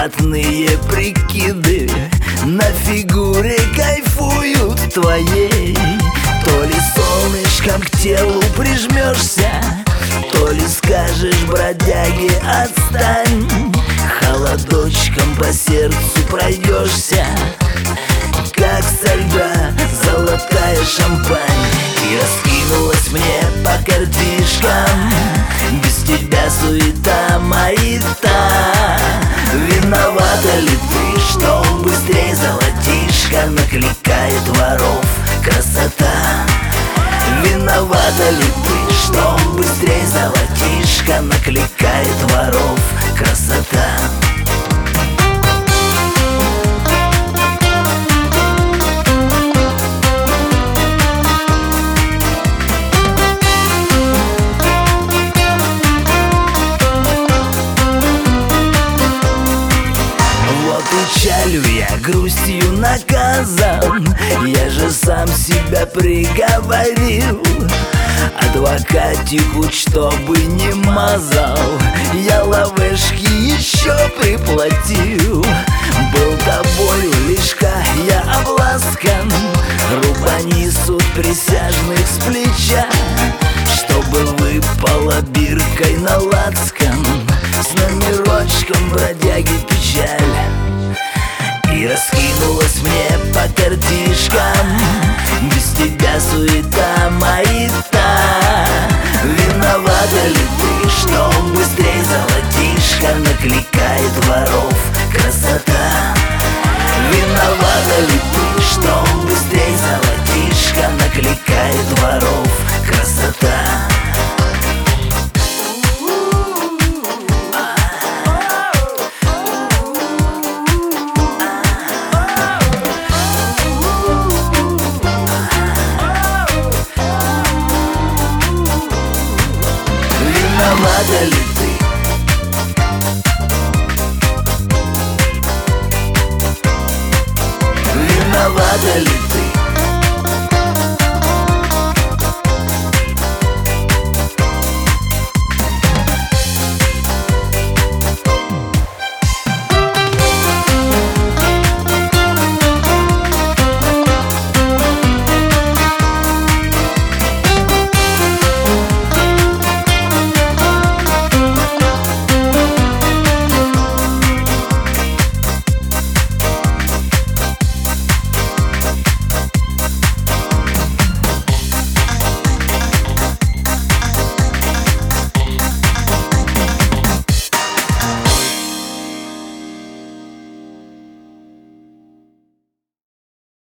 блатные прикиды на фигуре кайфуют твоей. То ли солнышком к телу прижмешься, то ли скажешь бродяге отстань. Холодочком по сердцу пройдешься, как со льда золотая шампань. И раскинулась мне по картишкам, без тебя суета маята. Виновата ли ты, что быстрее золотишко накликает воров красота? Виновата ли ты, что быстрее золотишко накликает воров красота? Печалью я, грустью наказан, я же сам себя приговорил. Адвокатику, чтобы не мазал, я лавешки еще приплатил. Был тобою лишка я обласкан, рубани суд присяжных с плеча, чтобы выпала биркой на лацкан, с номерочком бродяги печаль. И раскинулась мне по картишкам, без тебя суета маята.